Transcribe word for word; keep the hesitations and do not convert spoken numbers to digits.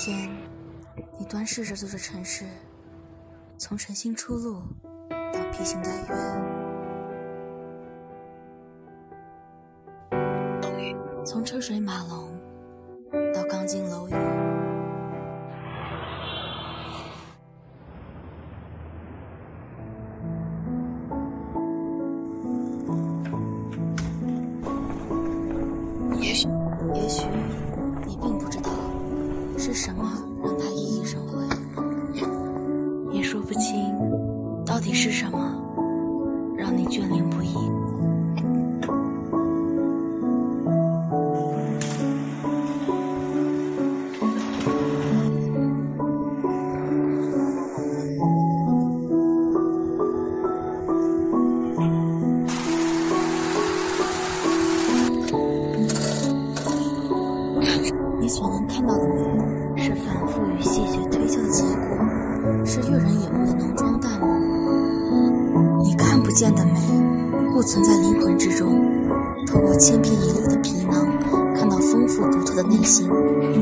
天，你端视着这座城市，从晨星出露到披星戴月，从车水马龙到钢筋楼宇，也许也许你并不知道是什么让他熠熠生辉，也说不清到底是什么让你眷恋不已。你所能看到的美，是反复与细节推敲的结果，是悦人眼目的浓妆淡抹。你看不见的美，或存在灵魂之中，透过千篇一律的皮囊，看到丰富独特的内心。